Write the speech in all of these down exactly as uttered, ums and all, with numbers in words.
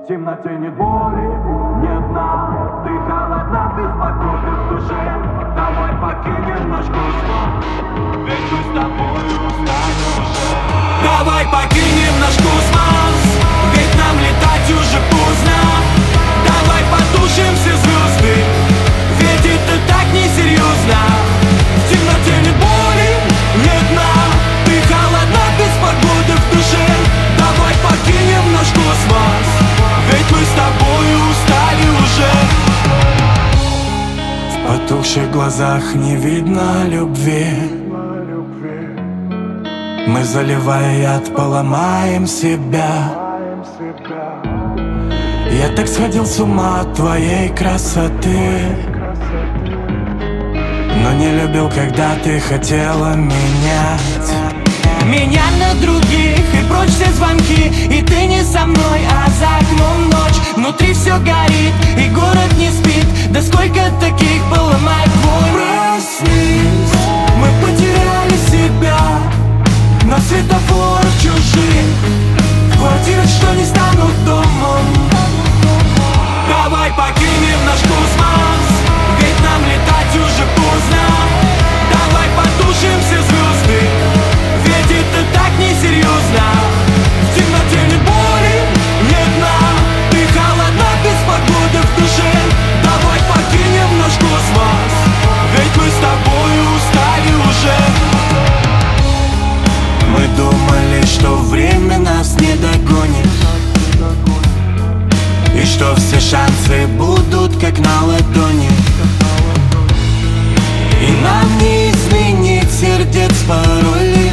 В темноте нет боли, нет дна. Ты холодна, ты спокойна в душе. Давай покинем наш космос, ведь мы с тобой устали уже. Давай покинем наш космос, ведь нам летать уже поздно. Давай потушим все звезды, ведь это так несерьезно. В темноте нет боли, нет дна. Ты холодна, без погоды в душе. Давай покинем наш космос, ведь мы с тобой устали уже. В потухших глазах не видно любви. Мы, заливая яд, поломаем себя. Я так сходил с ума от твоей красоты, но не любил, когда ты хотела менять меня на других и прочь все звонки. И ты не со мной, а за окном ночь. Внутри все горит и город не спит. Да сколько таких поломает твой. Проснись, мы потеряли себя на светофорах чужих, в квартирах, что не станут домом. Давай покинем наш космос, ведь нам летать уже поздно. Давай потушим все звезды, ведь это так несерьезно. В темноте нет боли, нет дна. Ты холодна, без погоды в душе. Давай покинем наш космос, ведь мы с тобой устали уже. Мы думали, что время нас не догонит, и что все шансы будут как на ладони. И нам не изменить сердец пароли.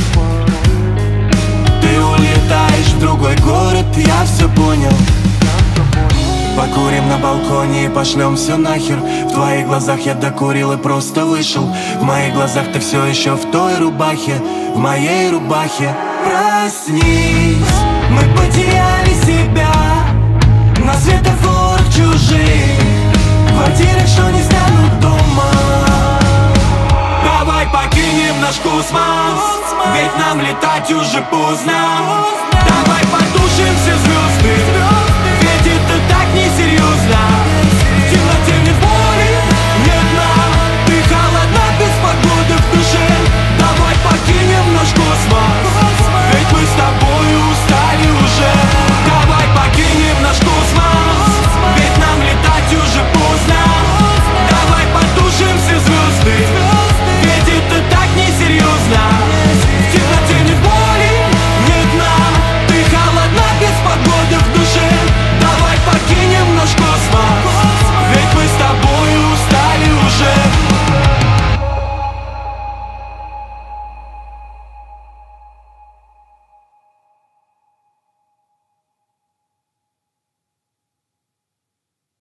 Ты улетаешь в другой город, я все понял. Покурим на балконе и пошлем все нахер. В твоих глазах я докурил и просто вышел. В моих глазах ты все еще в той рубахе, в моей рубахе. Проснись, мы потеряли себя на светофорах чужих, в квартирах, что не станут дома. Давай покинем наш космос, ведь нам летать уже поздно.